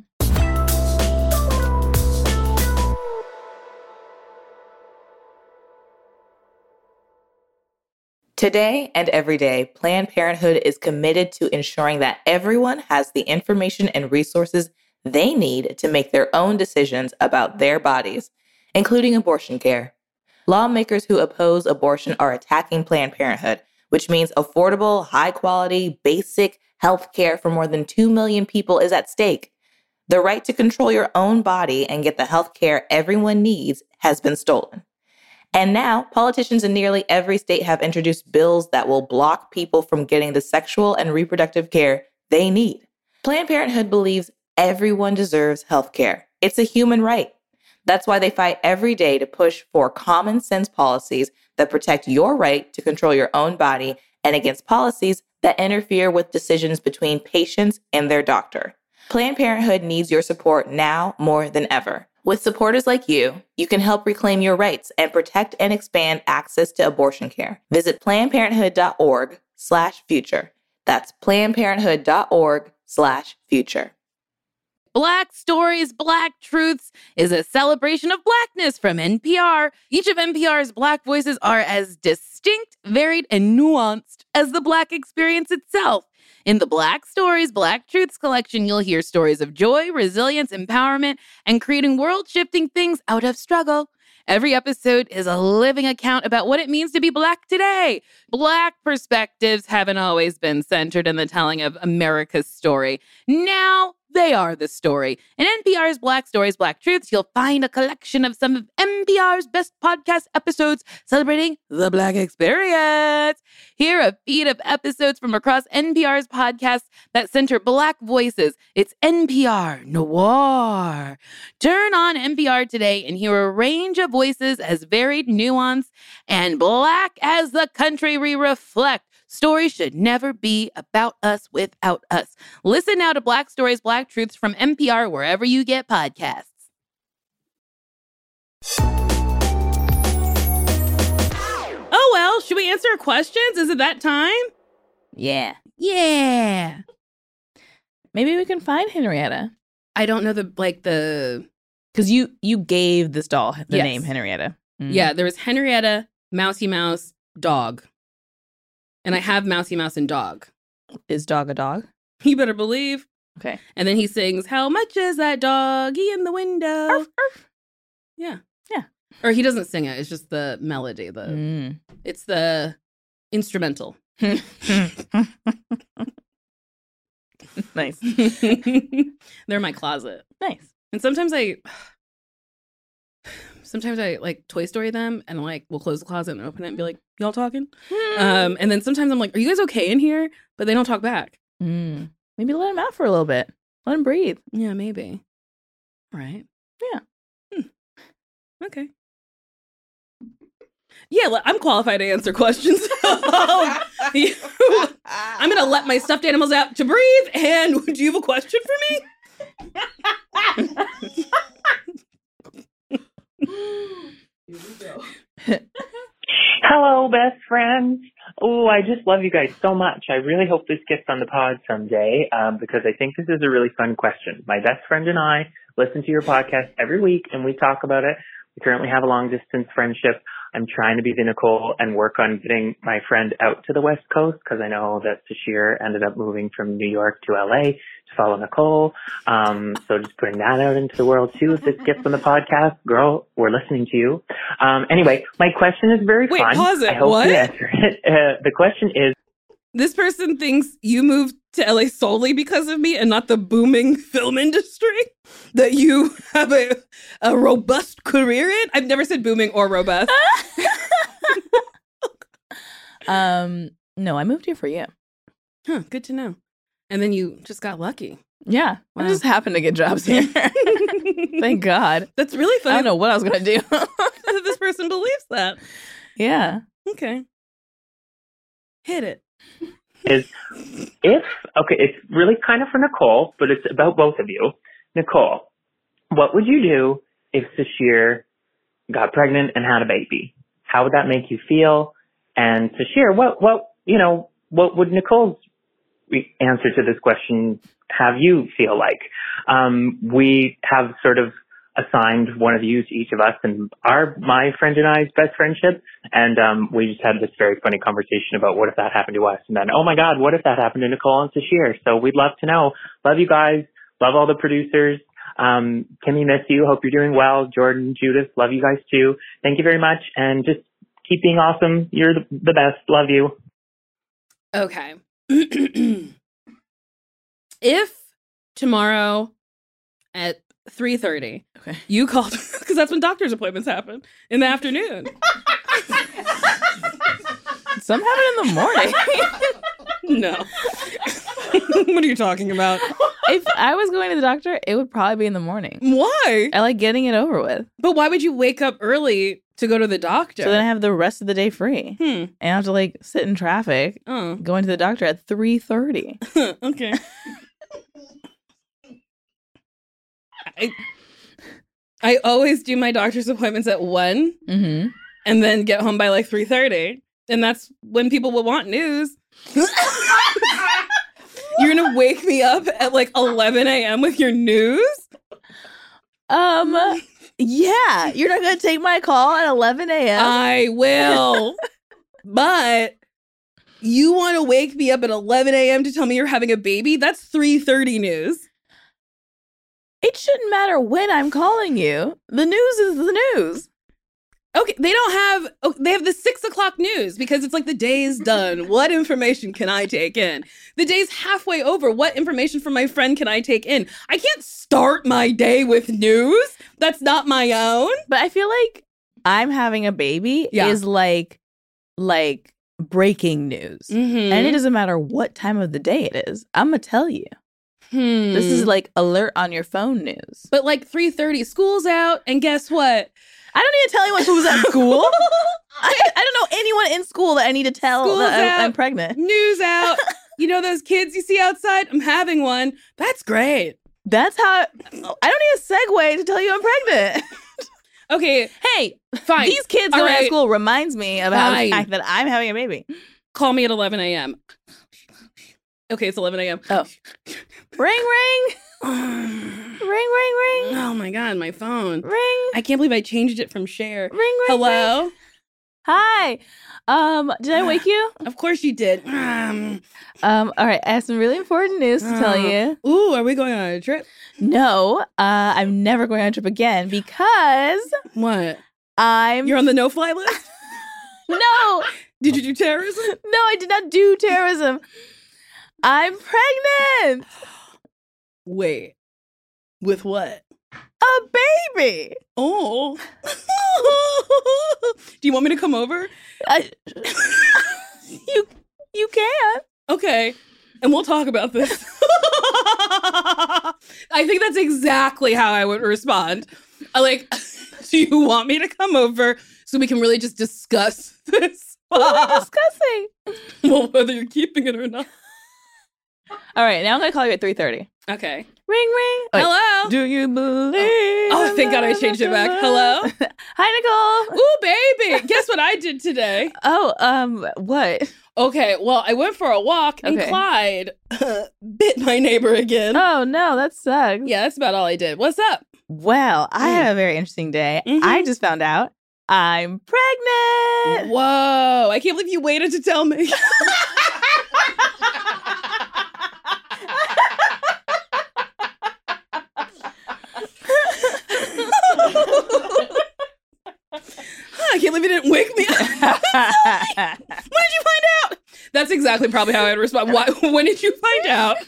Today and every day, Planned Parenthood is committed to ensuring that everyone has the information and resources they need to make their own decisions about their bodies, including abortion care. Lawmakers who oppose abortion are attacking Planned Parenthood, which means affordable, high-quality, basic health care for more than two million people is at stake. The right to control your own body and get the health care everyone needs has been stolen. And now, politicians in nearly every state have introduced bills that will block people from getting the sexual and reproductive care they need. Planned Parenthood believes everyone deserves health care. It's a human right. That's why they fight every day to push for common sense policies that protect your right to control your own body and against policies that interfere with decisions between patients and their doctor. Planned Parenthood needs your support now more than ever. With supporters like you, you can help reclaim your rights and protect and expand access to abortion care. Visit plannedparenthood.org slash future. That's plannedparenthood.org slash future. Black Stories, Black Truths is a celebration of Blackness from N P R. Each of N P R's Black voices are as distinct, varied, and nuanced as the Black experience itself. In the Black Stories, Black Truths collection, you'll hear stories of joy, resilience, empowerment, and creating world-shifting things out of struggle. Every episode is a living account about what it means to be Black today. Black perspectives haven't always been centered in the telling of America's story. Now they are the story. In N P R's Black Stories, Black Truths, you'll find a collection of some of N P R's best podcast episodes celebrating the Black experience. Hear a feed of episodes from across N P R's podcasts that center Black voices. It's N P R Noir. Turn on N P R today and hear a range of voices as varied, nuanced, and Black as the country we reflect. Stories should never be about us without us. Listen now to Black Stories, Black Truths from N P R wherever you get podcasts. Oh, well, should we answer questions? Is it that time? Yeah. Yeah. Maybe we can find Henrietta. I don't know the, like, the... Because you, you gave this doll the Yes. name Henrietta. Mm. Yeah, there was Henrietta, Mousy Mouse, Dog. And I have Mousy Mouse and Dog. Is Dog a dog? You better believe. Okay. And then he sings, how much is that doggy in the window? Arf, arf. Yeah. Yeah. Or he doesn't sing it. It's just the melody. The Mm. It's the instrumental. Nice. They're in my closet. Nice. And sometimes I... Sometimes I, like, Toy Story them and, like, we'll close the closet and open it and be like, y'all talking? Um, and then sometimes I'm like, are you guys okay in here? But they don't talk back. Mm. Maybe let him out for a little bit. Let him breathe. Yeah, maybe. All right. Yeah. Hmm. Okay. Yeah, well, I'm qualified to answer questions. um, you, I'm going to let my stuffed animals out to breathe. And do you have a question for me? Here we go. Hello, best friends. Oh, I just love you guys so much. I really hope this gets on the pod someday um, because I think this is a really fun question. My best friend and I listen to your podcast every week, and we talk about it We currently have a long distance friendship. I'm trying to be the Nicole and work on getting my friend out to the West Coast because I know that Sashir ended up moving from New York to L A to follow Nicole. Um, so just putting that out into the world too. If this gets on the podcast, girl, we're listening to you. Um, anyway, my question is very Wait, fun. pause it. I hope What? you answer it. Uh, the question is, This person thinks you moved to L A solely because of me and not the booming film industry that you have a, a robust career in. I've never said booming or robust. um, no, I moved here for you. Huh, good to know. And then you just got lucky. Yeah, Wow. I just happened to get jobs here. Thank God. That's really funny. I don't know what I was gonna do. that this person believes that. Yeah. Okay. Hit it. is if, okay, it's really kind of for Nicole, but it's about both of you. Nicole, what would you do if Sashir got pregnant and had a baby? How would that make you feel? And Sashir, what, what, you know, what would Nicole's answer to this question have you feel like? Um, we have sort of assigned one of you to each of us, and our my friend and I's best friendship, and um, we just had this very funny conversation about what if that happened to us, and then oh my God, what if that happened to Nicole and Sashir? So we'd love to know. Love you guys. Love all the producers. Um, Kimmy, miss you. Hope you're doing well. Jordan, Judith, love you guys too. Thank you very much, and just keep being awesome. You're the, the best. Love you. Okay. If tomorrow at three thirty, Okay. you called, because that's when doctor's appointments happen, in the afternoon. Some happen in the morning. No. What are you talking about? If I was going to the doctor, it would probably be in the morning. Why? I like getting it over with. But why would you wake up early to go to the doctor? So then I have the rest of the day free. Hmm. And I have to like sit in traffic Oh. going to the doctor at three thirty. Okay. I, I always do my doctor's appointments at one Mm-hmm. and then get home by like three thirty. And that's when people will want news. You're going to wake me up at like eleven a.m. with your news? Um, yeah. You're not going to take my call at eleven a.m.? I will. But you want to wake me up at eleven a.m. to tell me you're having a baby? That's three thirty news. It shouldn't matter when I'm calling you. The news is the news. Okay, they don't have, oh, they have the six o'clock news because it's like the day's done. What information can I take in? The day's halfway over. What information from my friend can I take in? I can't start my day with news. That's not my own. But I feel like I'm having a baby Yeah. is like, like breaking news. Mm-hmm. And it doesn't matter what time of the day it is. I'm going to tell you. Hmm. This is like alert on your phone news. But like three thirty, school's out, and guess what? I don't need to tell anyone who's at school. I, I don't know anyone in school that I need to tell School's that out. I, I'm pregnant. News out. You know those kids you see outside? I'm having one. That's great. That's how I don't need a segue to tell you I'm pregnant. Okay, Hey, fine. these kids All going right. to school reminds me about Fine. the fact that I'm having a baby. Call me at eleven a.m. Okay, it's eleven a.m. Oh. Ring, ring. Ring, ring, ring. Oh my God, my phone. Ring, I can't believe I changed it from share. ring, ring. Hello? ring. Hi. Um, did I wake you? Of course you did. Um, Um, all right, I have some really important news to tell uh, you. Ooh, are we going on a trip? No, uh, I'm never going on a trip again because What? I'm You're on the no-fly list? no, Did you do terrorism? no, I did not do terrorism. I'm pregnant. Wait. With what? A baby. Oh. Do you want me to come over? I, you, you can. Okay. And we'll talk about this. I think that's exactly how I would respond. I like, do you want me to come over so we can really just discuss this? What are we discussing? Well, whether you're keeping it or not. All right, now I'm gonna call you at three thirty. Okay. Ring, ring. Wait, Hello? do you believe? Oh, thank God I changed it back. Hello? Hi, Nicole. Ooh, baby. Guess what I did today? Oh, um, what? Okay, well, I went for a walk and Okay. Clyde bit my neighbor again. Oh no, that sucks. Yeah, that's about all I did. What's up? Well, I had a very interesting day. Mhm. I just found out I'm pregnant. Whoa. I can't believe you waited to tell me. I can't believe you didn't wake me up. When did you find out? That's exactly probably how I'd respond. Why, when did you find out?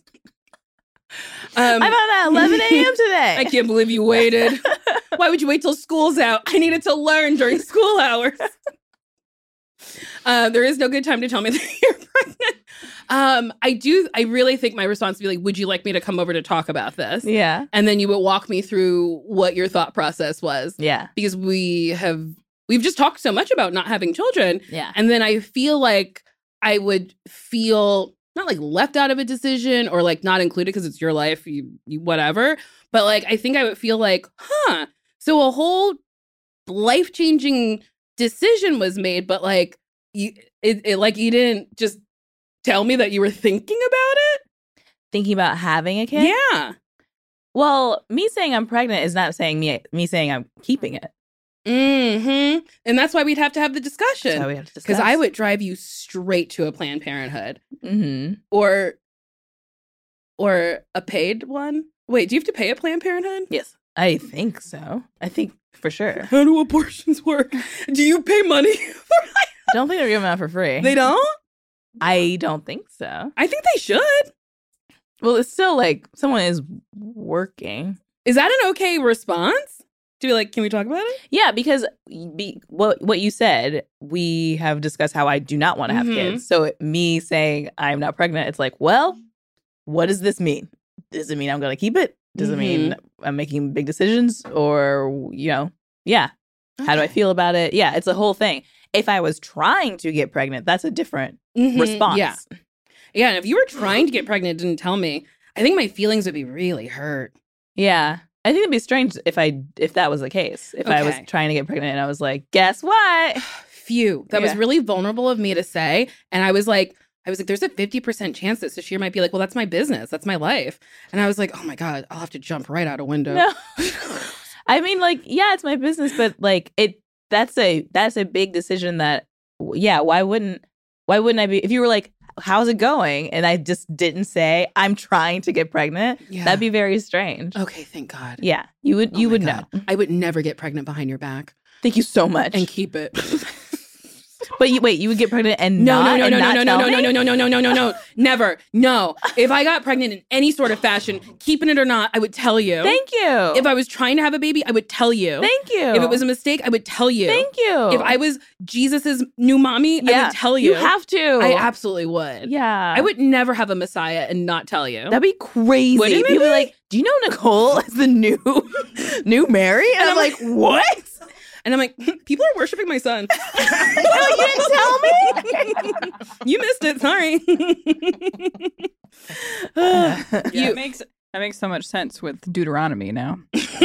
Um, I found out at eleven a.m. today. I can't believe you waited. Why would you wait till school's out? I needed to learn during school hours. Uh, there is no good time to tell me that you're pregnant. Um, I do. I really think my response would be like, would you like me to come over to talk about this? Yeah. And then you would walk me through what your thought process was. Yeah. Because we have, we've just talked so much about not having children. Yeah. And then I feel like I would feel not like left out of a decision or like not included because it's your life, you, you whatever. But like, I think I would feel like, huh, so a whole life-changing decision was made, but like, you, it, it like you didn't just tell me that you were thinking about it? Thinking about having a kid? Yeah. Well, me saying I'm pregnant is not saying me me saying I'm keeping it. Mm-hmm. And that's why we'd have to have the discussion. That's why we have to discuss. Because I would drive you straight to a Planned Parenthood. Mm-hmm. Or or a paid one. Wait, do you have to pay at Planned Parenthood? Yes. I think so. I think for sure. How do abortions work? Do you pay money for it? I don't think they're giving them out for free. They don't? I don't think so. I think they should. Well, it's still like someone is working. Is that an okay response? To be like, can we talk about it? Yeah, because be, what what you said, we have discussed how I do not want to have Mhm. kids. So me saying I'm not pregnant, it's like, well, what does this mean? Does it mean I'm going to keep it? Does it mean I'm making big decisions? Or, you know, yeah. How do I feel about it? Yeah, it's a whole thing. If I was trying to get pregnant, that's a different Mhm. response. Yeah. Yeah, and if you were trying to get pregnant and didn't tell me, I think my feelings would be really hurt. Yeah. I think it'd be strange if I if that was the case. If I was Okay. trying to get pregnant and I was like, guess what? Phew. That was Yeah. really vulnerable of me to say. And I was like, I was like, there's a fifty percent chance that Sashir might be like, well, that's my business. That's my life. And I was like, oh my God, I'll have to jump right out a window. No. I mean, like, yeah, it's my business, but like it that's a that's a big decision that yeah, why wouldn't why wouldn't I be if you were like, how's it going? And I just didn't say I'm trying to get pregnant, Yeah. that'd be very strange. Okay, thank God. Yeah. You would Oh you my would God. know. I would never get pregnant behind your back Thank you so much. and keep it. But you wait, you would get pregnant and No, not, no, no, and no, not no, no, tell no, me? no, no, no, no, no, no, no, never. No. If I got pregnant in any sort of fashion, keeping it or not, I would tell you. Thank you. If I was trying to have a baby, I would tell you. Thank you. If it was a mistake, I would tell you. Thank you. If I was Jesus's new mommy, I yeah, would tell you. You have to. I absolutely would. Yeah. I would never have a Messiah and not tell you. That'd be crazy. Wouldn't it People be be? like, do you know Nicole is the new new Mary? And, And I'm I'm like, what? And I'm like, people are worshiping my son. No, you didn't tell me. You missed it. Sorry. Yeah, You- it makes that makes so much sense with Deuteronomy now.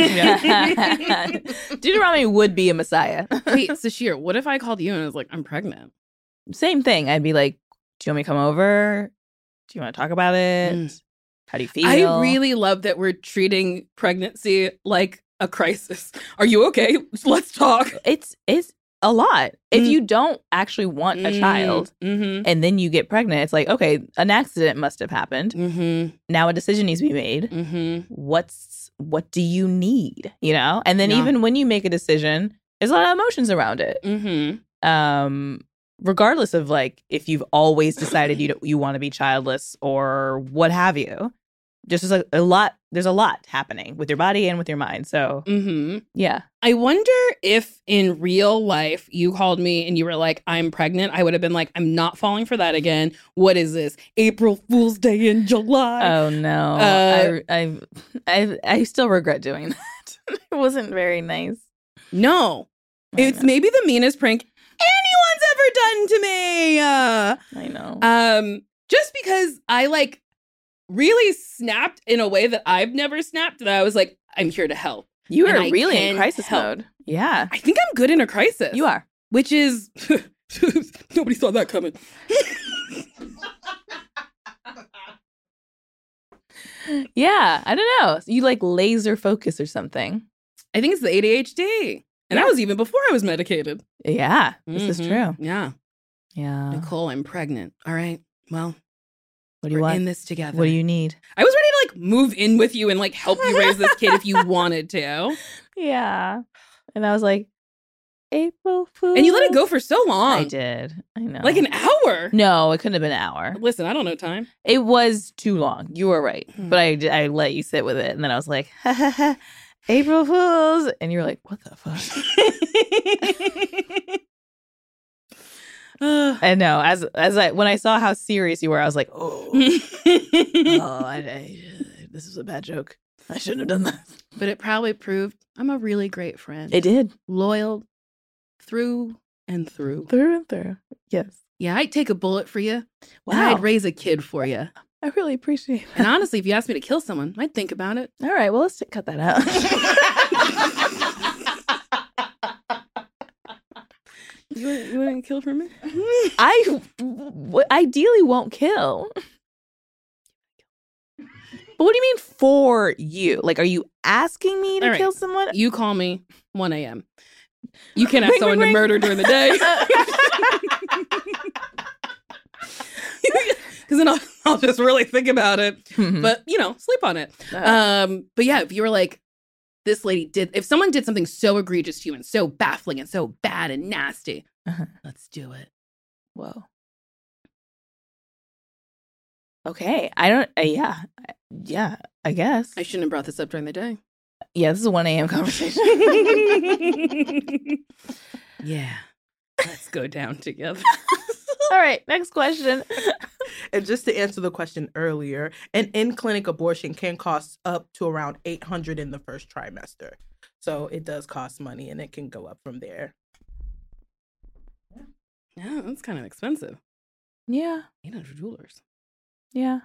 Deuteronomy would be a Messiah. Wait, Sashir, what if I called you and I was like, I'm pregnant? Same thing. I'd be like, do you want me to come over? Do you want to talk about it? Mm. How do you feel? I really love that we're treating pregnancy like a crisis. Are you okay? Let's talk. It's it's a lot. If Mm. you don't actually want a child Mm-hmm. and then you get pregnant, it's like, okay, an accident must have happened. Mm-hmm. Now a decision needs to be made. Mm-hmm. What's what do you need? You know? And then Yeah. even when you make a decision, there's a lot of emotions around it. Mm-hmm. Um regardless of like if you've always decided you don't, you want to be childless or what have you. Just as a, a lot there's a lot happening with your body and with your mind. So, Mm-hmm. yeah. I wonder if in real life you called me and you were like, I'm pregnant. I would have been like, I'm not falling for that again. What is this? April Fool's Day in July. Oh no. Uh, I, I I I still regret doing that. It wasn't very nice. no. I It's know. maybe the meanest prank anyone's ever done to me. Uh, I know. um, just because I like really snapped in a way that I've never snapped. That I was like, I'm here to help. You and are I really in can crisis help. mode. Yeah. I think I'm good in a crisis. You are. Which is nobody saw that coming. Yeah, I don't know. You like laser focus or something. I think it's the A D H D. And Yeah. that was even before I was medicated. Yeah, this is Mhm. true. Yeah. Yeah. Nicole, I'm pregnant. All right. Well, What do you we're want? in this together. What do you need? I was ready to like move in with you and like help you raise this kid if you wanted to. Yeah. And I was like, April Fool. And you let it go for so long. I did. I know. Like an hour. No, it couldn't have been an hour. Listen, I don't know time. It was too long. You were right. Hmm. But I, I let you sit with it. And then I was like, ha ha ha, April Fools. And you were like, what the fuck? Uh, I know. As as I when I saw how serious you were, I was like, oh, oh I, I, this is a bad joke. I shouldn't have done that. but it probably proved I'm a really great friend. It did. Loyal through and through. Through and through. Yes. Yeah, I'd take a bullet for you. Wow. And I'd raise a kid for you. I really appreciate it. And honestly, if you asked me to kill someone, I'd think about it. All right. Well, let's cut that out. You want, you want to kill for me? I w- ideally won't kill. But what do you mean for you? Like, are you asking me to All right. kill someone? You call me one a.m. You can ask Ring, someone ring, to ring. murder during the day. Because then I'll, I'll just really think about it. Mhm. But, you know, sleep on it. Uh, Um, but yeah, if you were like, this lady did, if someone did something so egregious to you and so baffling and so bad and nasty, Uh-huh. let's do it. Whoa. Okay. I don't. Uh, yeah. I- Yeah. I guess. I shouldn't have brought this up during the day. Yeah. This is a one a.m. conversation. Yeah. Let's go down together. All right. Next question. And just to answer the question earlier, an in-clinic abortion can cost up to around eight hundred dollars in the first trimester. So it does cost money, and it can go up from there. Yeah, that's kind of expensive. Yeah. eight hundred dollars. Yeah.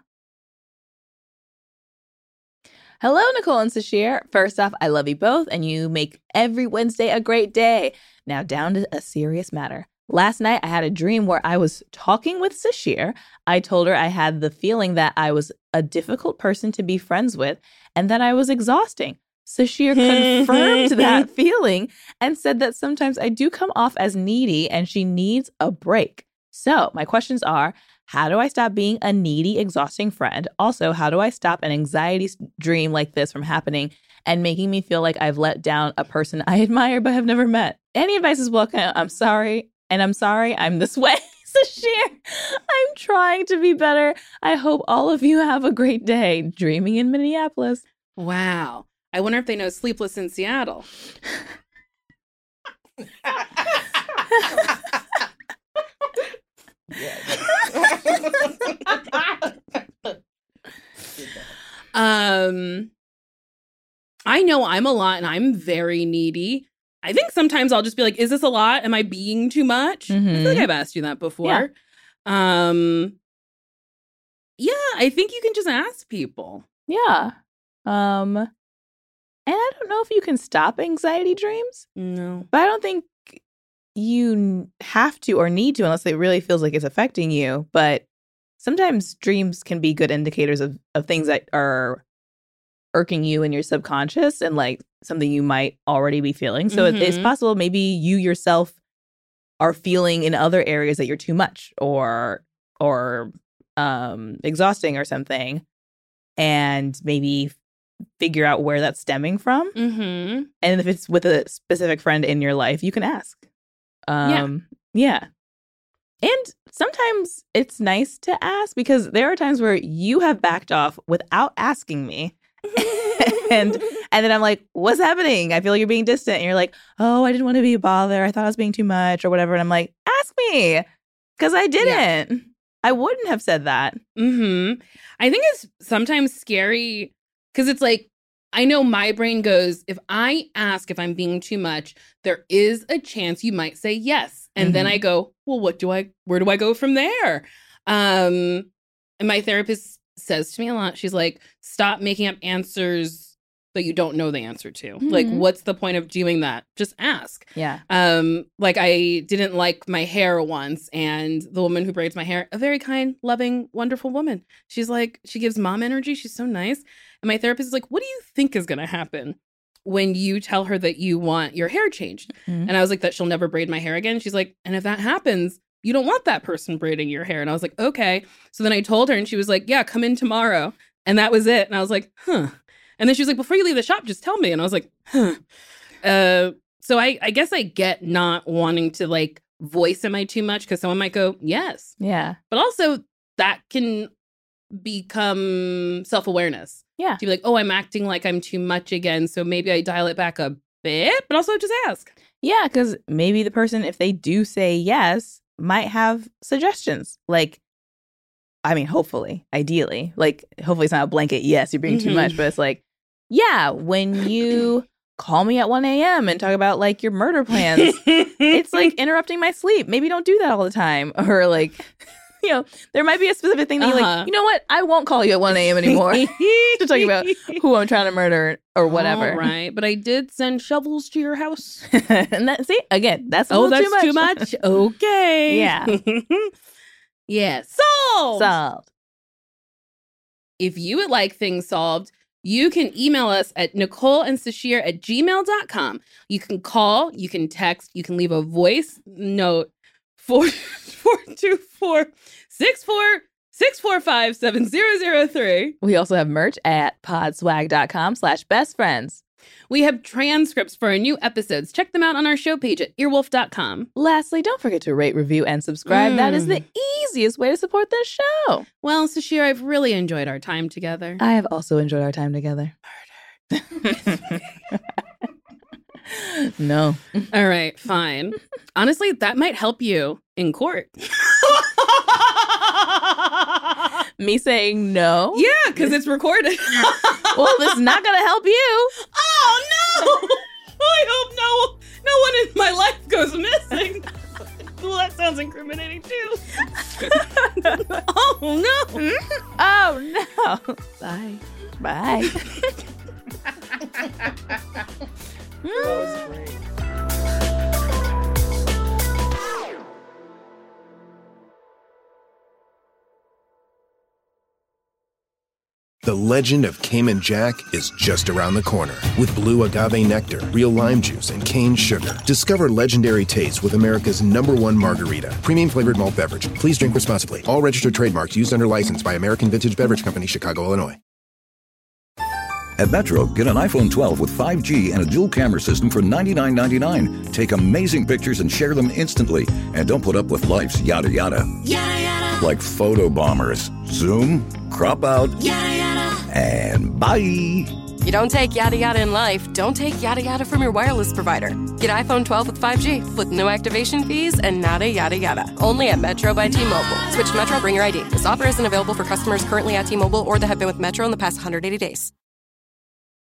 Hello, Nicole and Sashir. First off, I love you both, and you make every Wednesday a great day. Now, down to a serious matter. Last night, I had a dream where I was talking with Sashir. I told her I had the feeling that I was a difficult person to be friends with and that I was exhausting. Sashir confirmed that feeling and said that sometimes I do come off as needy and she needs a break. So, my questions are, how do I stop being a needy, exhausting friend? Also, how do I stop an anxiety dream like this from happening and making me feel like I've let down a person I admire but have never met? Any advice is welcome. I'm sorry. And I'm sorry I'm this way. Sashir, I'm trying to be better. I hope all of you have a great day. Dreaming in Minneapolis. Wow. I wonder if they know Sleepless in Seattle. um, I know I'm a lot and I'm very needy. I think sometimes I'll just be like, is this a lot? Am I being too much? I feel like Mhm. I've asked you that before. Um, yeah, I think you can just ask people. Yeah. Um, and I don't know if you can stop anxiety dreams, No. but I don't think you n- have to or need to unless it really feels like it's affecting you. But sometimes dreams can be good indicators of, of things that are irking you in your subconscious and like something you might already be feeling. So it, it's Mhm. possible maybe you yourself are feeling in other areas that you're too much or or um exhausting or something, and maybe figure out where that's stemming from. Mm-hmm. And if it's with a specific friend in your life, you can ask. Um, yeah. And sometimes it's nice to ask because there are times where you have backed off without asking me. and and then I'm like, what's happening? I feel like you're being distant. And you're like, oh, I didn't want to be a bother. I thought I was being too much or whatever. And I'm like, ask me. Because I didn't. I wouldn't have said that. Mm-hmm. I think it's sometimes scary because it's like, I know my brain goes, if I ask if I'm being too much, there is a chance you might say yes. And then Mhm. I go, well, what do I, where do I go from there? Um, and my therapist says to me a lot, she's like, stop making up answers that you don't know the answer to. Mm-hmm. Like, what's the point of doing that? Just ask. Yeah. Um, like I didn't like my hair once, and the woman who braids my hair, a very kind, loving, wonderful woman. She's like, she gives mom energy. She's so nice. And my therapist is like, what do you think is going to happen when you tell her that you want your hair changed? Mm-hmm. And I was like, that she'll never braid my hair again. She's like, and if that happens, you don't want that person braiding your hair. And I was like, okay. So then I told her, and she was like, yeah, come in tomorrow. And that was it. And I was like, huh. And then she was like, before you leave the shop, just tell me. And I was like, huh. Uh, so I, I guess I get not wanting to like voice am I too much, because someone might go, yes. Yeah. But also that can become self-awareness. Yeah. To be like, oh, I'm acting like I'm too much again. So maybe I dial it back a bit, but also just ask. Yeah, because maybe the person, if they do say yes, might have suggestions. Like, I mean, hopefully, ideally, like, hopefully it's not a blanket yes, you're being Mm-hmm. too much, but it's like, yeah, when you call me at one a.m. and talk about like your murder plans, it's like interrupting my sleep. Maybe don't do that all the time. Or like, you know, there might be a specific thing that you're Uh-huh. like, you know what? I won't call you at one a.m. anymore to talk about who I'm trying to murder or whatever. All right. But I did send shovels to your house. And that, see, again, that's a Oh, little that's too much. too much? Okay. Yeah. Yeah. Solved. Solved. If you would like things solved, you can email us at Nicole and Sashir at gmail dot com. You can call, you can text, you can leave a voice note four four two four six four six four five seven zero zero three. We also have merch at podswag.com slash best friends. We have transcripts for our new episodes. Check them out on our show page at earwolf dot com. Lastly, don't forget to rate, review, and subscribe. Mm. That is the easiest way to support this show. Well, Sashir, I've really enjoyed our time together. I have also enjoyed our time together. No. All right, fine. Honestly, that might help you in court. Me saying no? Yeah, because it's recorded. Well, this is not going to help you. Oh, no! I hope no, no one in my life goes missing. Well, that sounds incriminating, too. Oh, no. Oh, no. Bye. Bye. That was great. The legend of Cayman Jack is just around the corner. With blue agave nectar, real lime juice, and cane sugar. Discover legendary taste with America's number one margarita. Premium flavored malt beverage. Please drink responsibly. All registered trademarks used under license by American Vintage Beverage Company, Chicago, Illinois. At Metro, get an iPhone twelve with five G and a dual camera system for ninety-nine ninety-nine. Take amazing pictures and share them instantly. And don't put up with life's yada yada. Yada yada. Like photo bombers. Zoom, crop out, Yada yada. and bye. You don't take yada yada in life, don't take yada yada from your wireless provider. Get iPhone twelve with five G with no activation fees and nada yada yada. Only at Metro by T-Mobile. Switch to Metro, bring your I D. This offer isn't available for customers currently at T-Mobile or that have been with Metro in the past one hundred eighty days.